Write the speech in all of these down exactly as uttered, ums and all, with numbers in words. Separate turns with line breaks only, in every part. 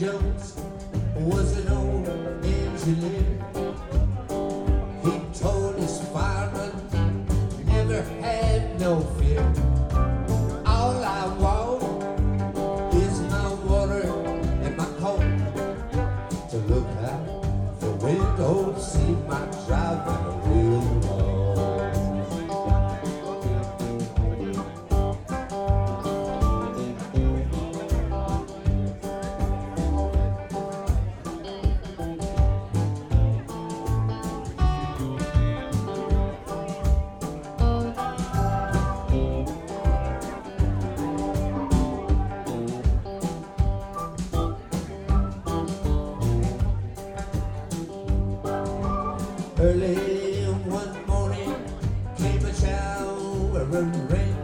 Jones was an old engineer. He told his fireman, never had no fear. All I want is my water and my coat, to look out the window, see my driving wheel roll. Early one morning came a shower of rain.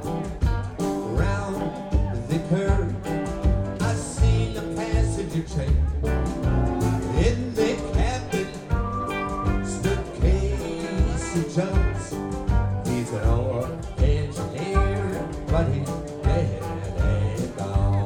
Round the curve I seen a passenger train. In the cabin stood Casey Jones. He's an old engineer, but he's dead and gone.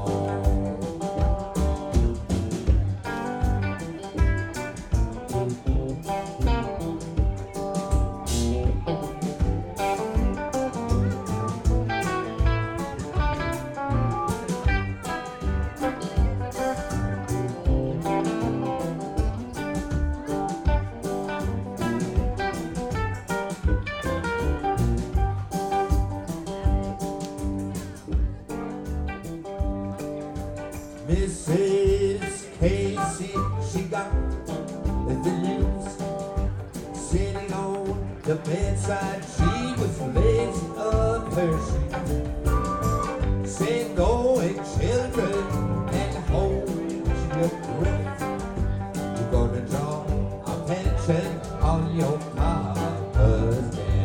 Missus Casey, she got the news. Sitting on the bedside, she was lacing up her shoes. Said, go away, children, and hold your breath. You're gonna draw a pension on your papa's death.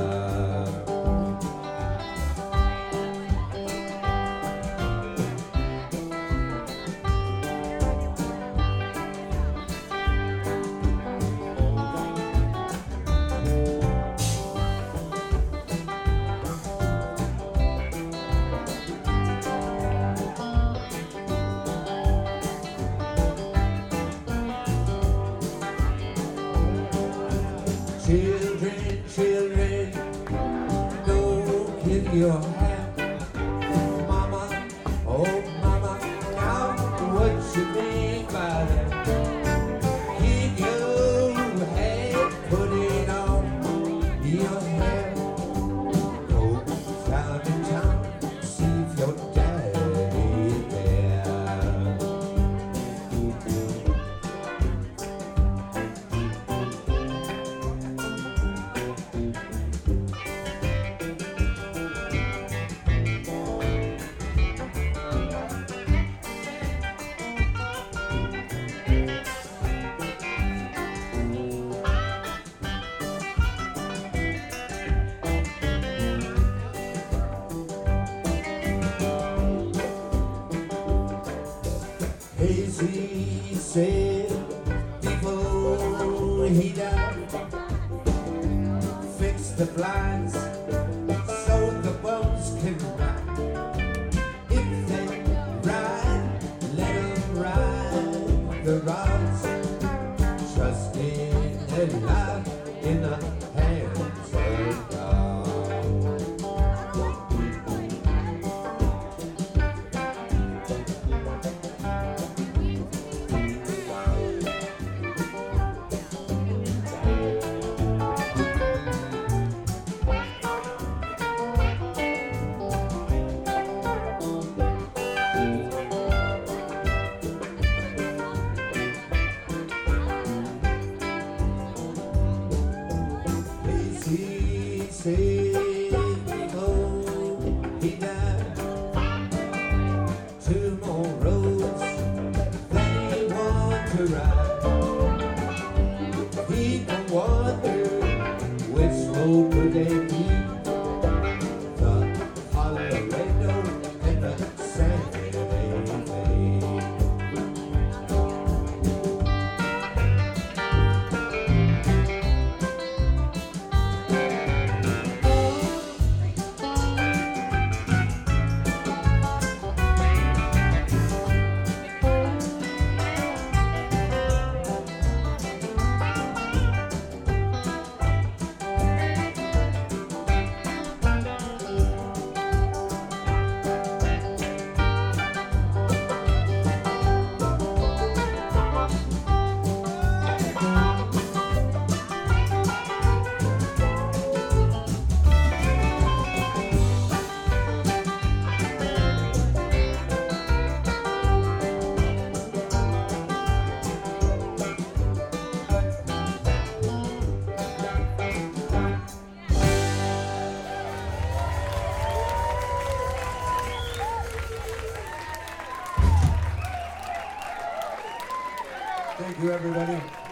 Children, children, don't kill your hand. Mama, oh mama, now what you mean by that? Keep your head, put it on your hair. Go town to town, see if your daddy there. Casey said before he died, fix the blinds so the boats can ride. If they ride, let them ride the rods. Trust in their life in the hands of God. He said before he died, two more roads that he want to ride. People wonder which road would they be, the Colorado and the Santa Fe. Thank you, everybody.